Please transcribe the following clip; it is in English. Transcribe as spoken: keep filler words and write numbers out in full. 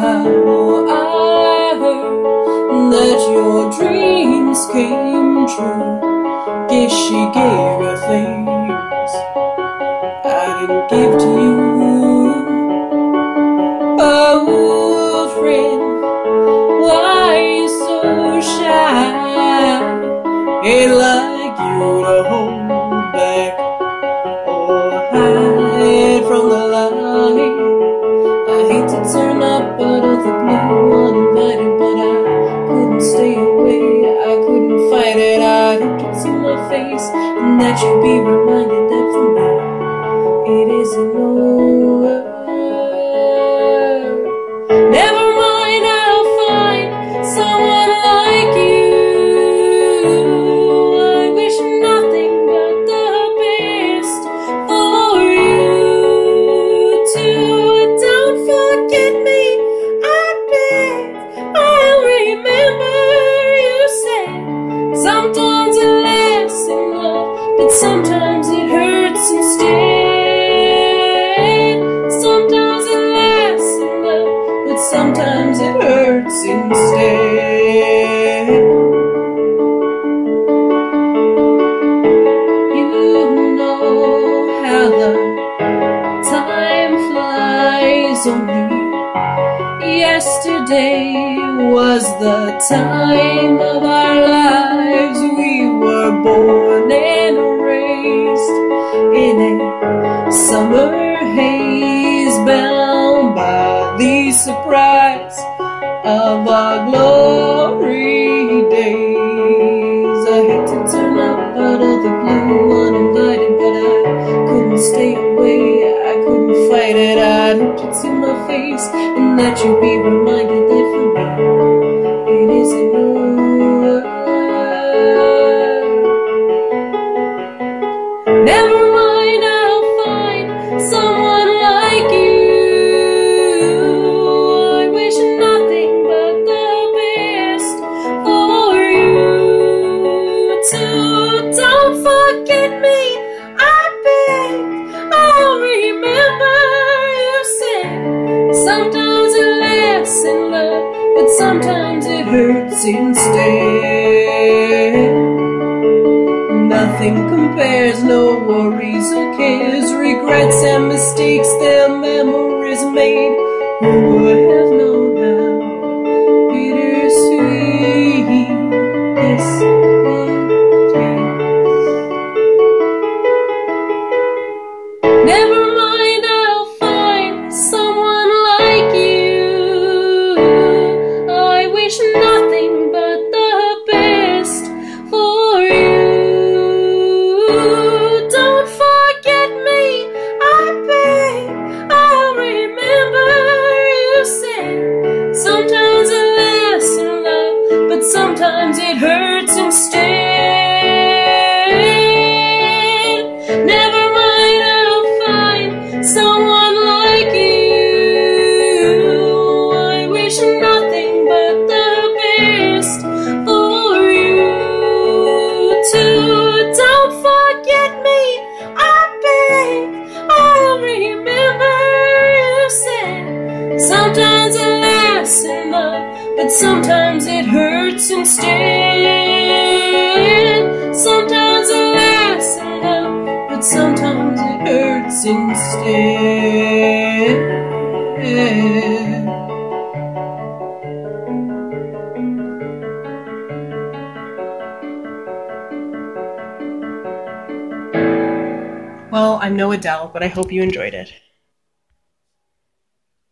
I heard that your dreams came true. Guess she gave you things I didn't give to you. Oh, friend, why you so shy? Ain't like you to hold back or hide from the light. I hate to turn up out of the blue uninvited, but I couldn't stay away, I couldn't fight it. I hoped you'd see my face and that you'd be reminded that for me it isn't over. Never mind, I'll find someone like you. I wish nothing but the best for you too. Don't forget me, I beg. I'll remember you said sometimes it lasts in love, but sometimes it hurts instead. Sometimes it lasts in love, but sometimes it hurts instead. You know how the time flies. Only yesterday was the time of our lives. We were born and raised in a summer haze, bound by the surprise of our glory days. I hate to turn up out of the blue uninvited, but I couldn't stay away, I couldn't fight it. I hoped you'd see my face and that you'd be reminded that for me it isn't over. Never mind, I'll find someone like you. I wish nothing but the best for you too. Don't forget me, I beg. I'll remember you said sometimes it lasts in love, but sometimes it hurts instead. Nothing compares, no worries or cares, regrets and mistakes, their memories made. Who would have known how bittersweet this would taste? Never mind, I'll find someone like you. I wish nothing but the best for you. Don't forget me, I beg. I'll remember you said sometimes it lasts in love, but sometimes it hurts instead. Never mind, I'll find someone like you. I wish nothing but the best for you too. Don't forget me, I beg. I'll remember you said sometimes it lasts in love, but sometimes it hurts instead. Sometimes it lasts in love, but sometimes it hurts instead. Well, I'm no Adele, but I hope you enjoyed it.